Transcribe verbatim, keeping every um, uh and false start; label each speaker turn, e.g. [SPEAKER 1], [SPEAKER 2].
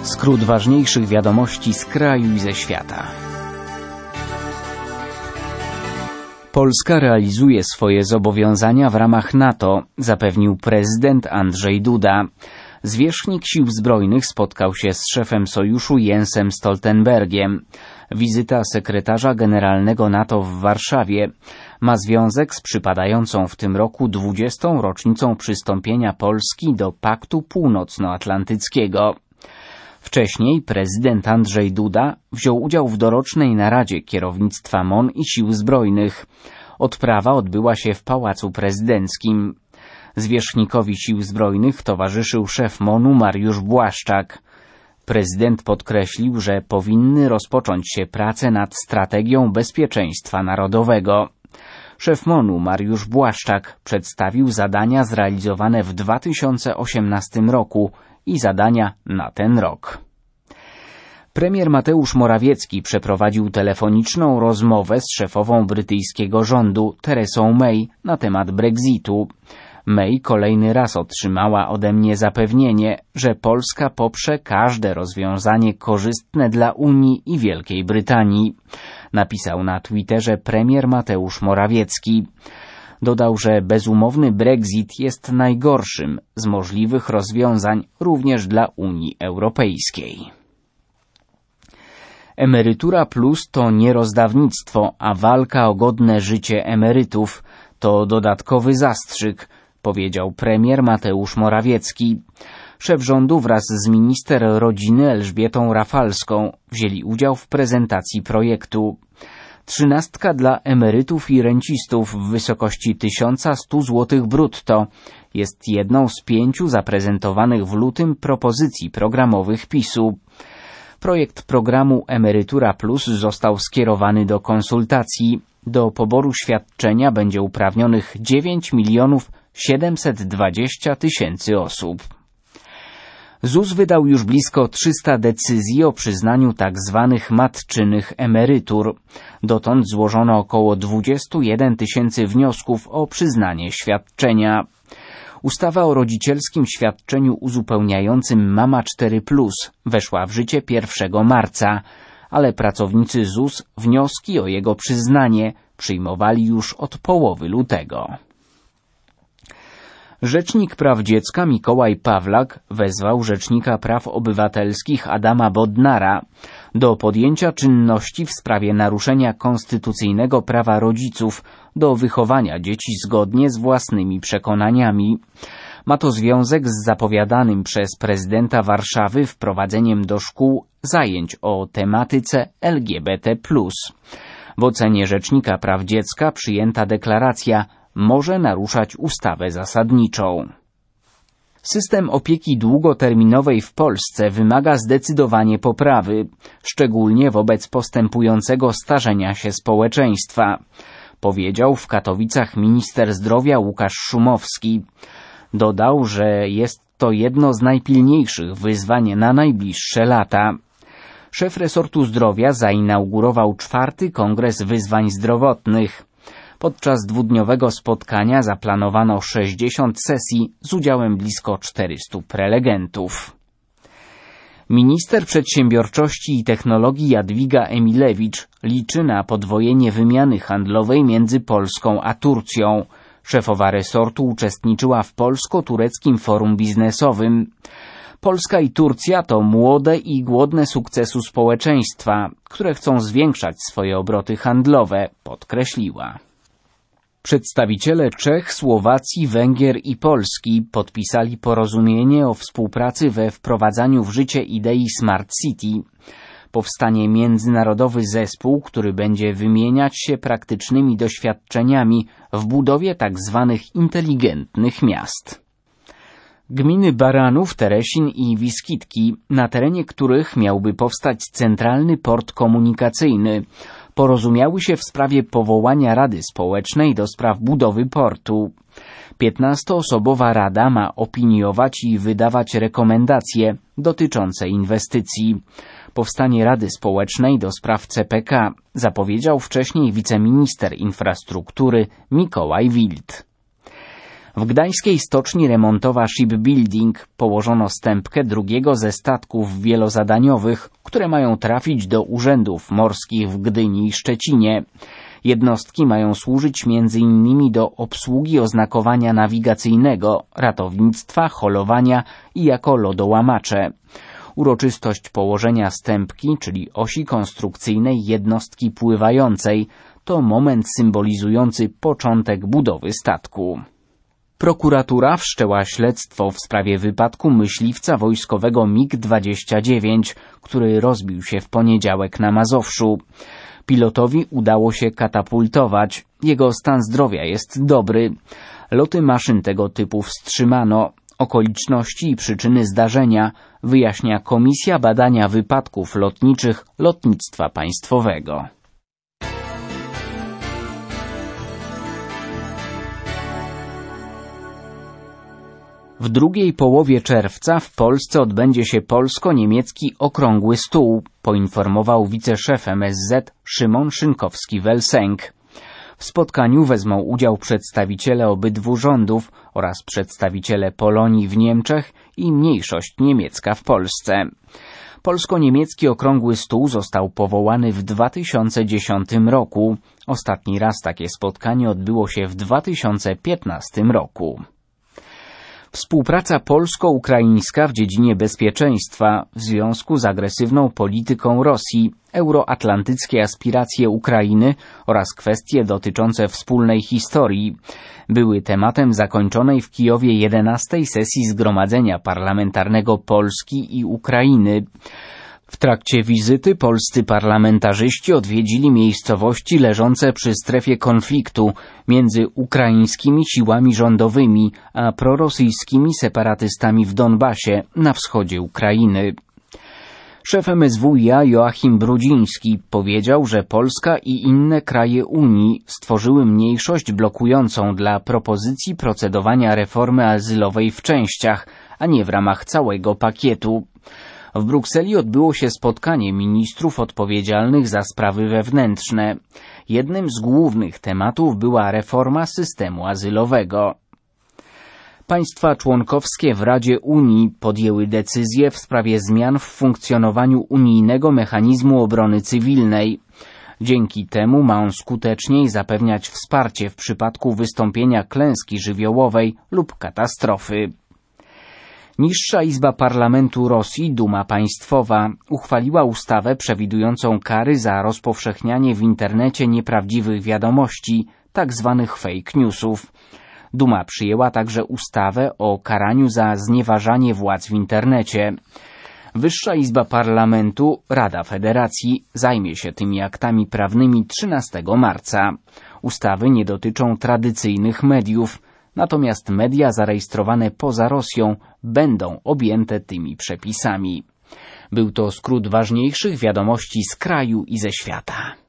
[SPEAKER 1] Skrót ważniejszych wiadomości z kraju i ze świata. Polska realizuje swoje zobowiązania w ramach NATO, zapewnił prezydent Andrzej Duda. Zwierzchnik Sił Zbrojnych spotkał się z szefem sojuszu Jensem Stoltenbergiem. Wizyta sekretarza generalnego NATO w Warszawie ma związek z przypadającą w tym roku dwudziestą rocznicą przystąpienia Polski do Paktu Północnoatlantyckiego. Wcześniej prezydent Andrzej Duda wziął udział w dorocznej naradzie kierownictwa M O N i Sił Zbrojnych. Odprawa odbyła się w Pałacu Prezydenckim. Zwierzchnikowi Sił Zbrojnych towarzyszył szef M O N u Mariusz Błaszczak. Prezydent podkreślił, że powinny rozpocząć się prace nad strategią bezpieczeństwa narodowego. Szef M O N u Mariusz Błaszczak przedstawił zadania zrealizowane w dwa tysiące osiemnastym roku i zadania na ten rok. Premier Mateusz Morawiecki przeprowadził telefoniczną rozmowę z szefową brytyjskiego rządu Teresą May na temat Brexitu. May kolejny raz otrzymała ode mnie zapewnienie, że Polska poprze każde rozwiązanie korzystne dla Unii i Wielkiej Brytanii, napisał na Twitterze premier Mateusz Morawiecki. Dodał, że bezumowny Brexit jest najgorszym z możliwych rozwiązań również dla Unii Europejskiej. Emerytura plus to nie rozdawnictwo, a walka o godne życie emerytów to dodatkowy zastrzyk, powiedział premier Mateusz Morawiecki. Szef rządu wraz z minister rodziny Elżbietą Rafalską wzięli udział w prezentacji projektu. Trzynastka dla emerytów i rencistów w wysokości tysiąc sto złotych brutto jest jedną z pięciu zaprezentowanych w lutym propozycji programowych PiSu. Projekt programu Emerytura Plus został skierowany do konsultacji. Do poboru świadczenia będzie uprawnionych dziewięć milionów siedemset dwadzieścia tysięcy osób. Z U S wydał już blisko trzysta decyzji o przyznaniu tzw. matczynych emerytur. Dotąd złożono około dwadzieścia jeden tysięcy wniosków o przyznanie świadczenia. Ustawa o rodzicielskim świadczeniu uzupełniającym Mama cztery plus weszła w życie pierwszego marca, ale pracownicy Z U S wnioski o jego przyznanie przyjmowali już od połowy lutego. Rzecznik Praw Dziecka Mikołaj Pawlak wezwał Rzecznika Praw Obywatelskich Adama Bodnara do podjęcia czynności w sprawie naruszenia konstytucyjnego prawa rodziców do wychowania dzieci zgodnie z własnymi przekonaniami. Ma to związek z zapowiadanym przez prezydenta Warszawy wprowadzeniem do szkół zajęć o tematyce L G B T plus. W ocenie Rzecznika Praw Dziecka przyjęta deklaracja może naruszać ustawę zasadniczą. System opieki długoterminowej w Polsce wymaga zdecydowanie poprawy, szczególnie wobec postępującego starzenia się społeczeństwa, powiedział w Katowicach minister zdrowia Łukasz Szumowski. Dodał, że jest to jedno z najpilniejszych wyzwań na najbliższe lata. Szef resortu zdrowia zainaugurował czwarty kongres wyzwań zdrowotnych. Podczas dwudniowego spotkania zaplanowano sześćdziesiąt sesji z udziałem blisko czterystu prelegentów. Minister Przedsiębiorczości i Technologii Jadwiga Emilewicz liczy na podwojenie wymiany handlowej między Polską a Turcją. Szefowa resortu uczestniczyła w polsko-tureckim forum biznesowym. Polska i Turcja to młode i głodne sukcesu społeczeństwa, które chcą zwiększać swoje obroty handlowe, podkreśliła. Przedstawiciele Czech, Słowacji, Węgier i Polski podpisali porozumienie o współpracy we wprowadzaniu w życie idei Smart City. Powstanie międzynarodowy zespół, który będzie wymieniać się praktycznymi doświadczeniami w budowie tzw. inteligentnych miast. Gminy Baranów, Teresin i Wiskitki, na terenie których miałby powstać centralny port komunikacyjny, porozumiały się w sprawie powołania Rady Społecznej do spraw budowy portu. piętnastoosobowa rada ma opiniować i wydawać rekomendacje dotyczące inwestycji. Powstanie Rady Społecznej do spraw C P K zapowiedział wcześniej wiceminister infrastruktury Mikołaj Wild. W gdańskiej stoczni remontowa Shipbuilding położono stępkę drugiego ze statków wielozadaniowych, które mają trafić do urzędów morskich w Gdyni i Szczecinie. Jednostki mają służyć między innymi do obsługi oznakowania nawigacyjnego, ratownictwa, holowania i jako lodołamacze. Uroczystość położenia stępki, czyli osi konstrukcyjnej jednostki pływającej, to moment symbolizujący początek budowy statku. Prokuratura wszczęła śledztwo w sprawie wypadku myśliwca wojskowego mig dwadzieścia dziewięć, który rozbił się w poniedziałek na Mazowszu. Pilotowi udało się katapultować. Jego stan zdrowia jest dobry. Loty maszyn tego typu wstrzymano. Okoliczności i przyczyny zdarzenia wyjaśnia Komisja Badania Wypadków Lotniczych Lotnictwa Państwowego. W drugiej połowie czerwca w Polsce odbędzie się polsko-niemiecki Okrągły Stół, poinformował wiceszef M S Z Szymon Szynkowski-Welsenk. W spotkaniu wezmą udział przedstawiciele obydwu rządów oraz przedstawiciele Polonii w Niemczech i mniejszość niemiecka w Polsce. Polsko-niemiecki Okrągły Stół został powołany w dwa tysiące dziesiątym roku. Ostatni raz takie spotkanie odbyło się w dwa tysiące piętnastym roku. Współpraca polsko-ukraińska w dziedzinie bezpieczeństwa w związku z agresywną polityką Rosji, euroatlantyckie aspiracje Ukrainy oraz kwestie dotyczące wspólnej historii były tematem zakończonej w Kijowie jedenastej sesji Zgromadzenia Parlamentarnego Polski i Ukrainy. W trakcie wizyty polscy parlamentarzyści odwiedzili miejscowości leżące przy strefie konfliktu między ukraińskimi siłami rządowymi a prorosyjskimi separatystami w Donbasie na wschodzie Ukrainy. Szef M S W iA Joachim Brudziński powiedział, że Polska i inne kraje Unii stworzyły mniejszość blokującą dla propozycji procedowania reformy azylowej w częściach, a nie w ramach całego pakietu. W Brukseli odbyło się spotkanie ministrów odpowiedzialnych za sprawy wewnętrzne. Jednym z głównych tematów była reforma systemu azylowego. Państwa członkowskie w Radzie Unii podjęły decyzję w sprawie zmian w funkcjonowaniu unijnego mechanizmu obrony cywilnej. Dzięki temu ma on skuteczniej zapewniać wsparcie w przypadku wystąpienia klęski żywiołowej lub katastrofy. Niższa Izba Parlamentu Rosji, Duma Państwowa, uchwaliła ustawę przewidującą kary za rozpowszechnianie w internecie nieprawdziwych wiadomości, tzw. fake newsów. Duma przyjęła także ustawę o karaniu za znieważanie władz w internecie. Wyższa Izba Parlamentu, Rada Federacji, zajmie się tymi aktami prawnymi trzynastego marca. Ustawy nie dotyczą tradycyjnych mediów, natomiast media zarejestrowane poza Rosją będą objęte tymi przepisami. Był to skrót ważniejszych wiadomości z kraju i ze świata.